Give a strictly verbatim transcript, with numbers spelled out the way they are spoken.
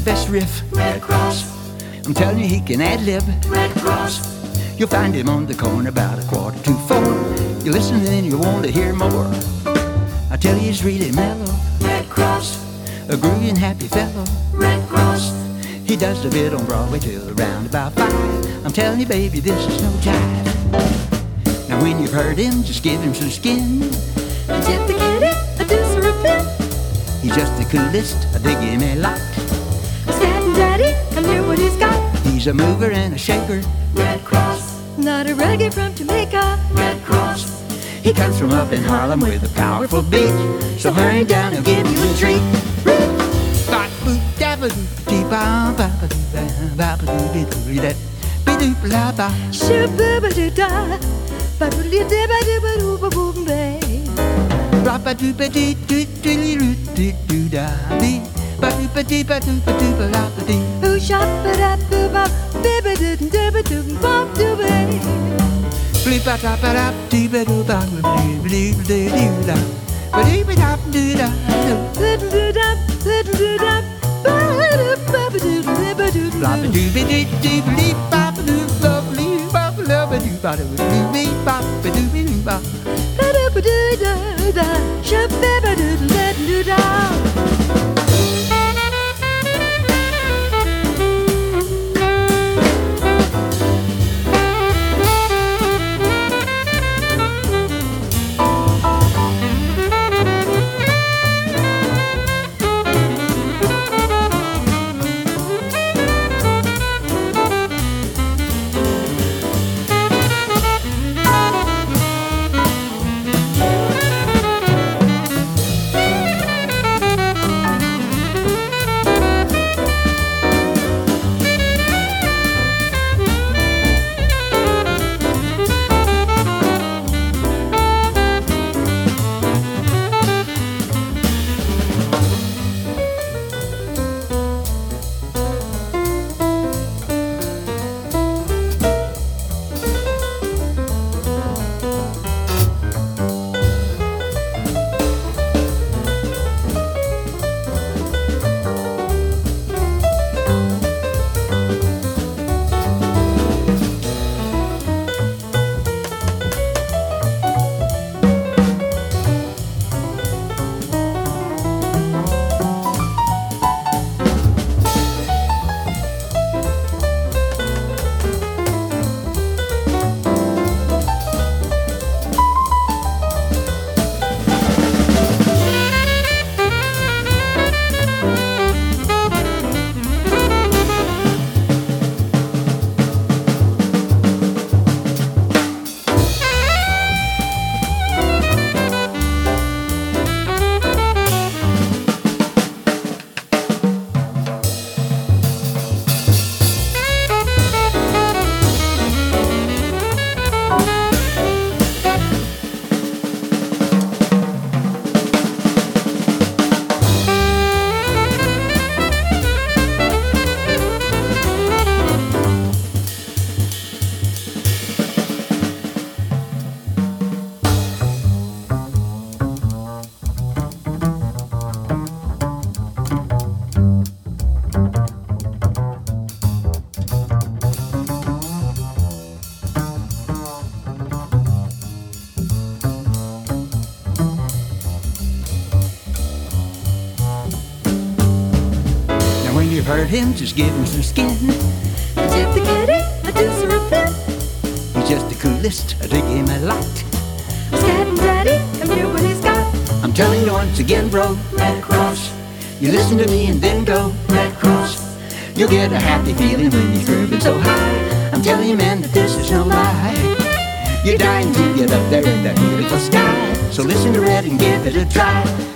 best riff. Red Cross. I'm telling you, he can ad-lib. Red Cross. You'll find him on the corner about a quarter to four. You listen and you want to hear more. I tell you, he's really mellow. Red Cross. A groovy and happy fellow. Red Cross. He does the bit on Broadway till around about five. I'm telling you, baby, this is no jive. Now when you've heard him, just give him some skin. Get the kitty, a deuce or a pin. He's just the coolest, I dig him a lot. Scat and Daddy, come hear what he's got. He's a mover and a shaker. Red Cross. Not a reggae from Jamaica. Red Cross. He comes from up in Harlem with a powerful beat. So hurry down, he'll give you a treat. Shoo-boo-ba-doo-da, ba-doo-dee-ba-doo-ba-doo-ba-boom-bay. Ooh, shop-a-da-boo-ba, bibba-doo-doo-ba-doo-ba-doo-ba-doo-bay. You've heard him, just give him some skin. Tip the kitty, a deuce or a pin. He's just the coolest, I dig him a lot. Scat and Daddy, come hear what he's got. I'm telling you once again, bro, Red Cross. You listen to me and then go, Red Cross. You'll get a happy feeling when he's grooving so high. I'm telling you, man, that this is no lie. You're dying to get up there in that beautiful sky. So listen to Red and give it a try.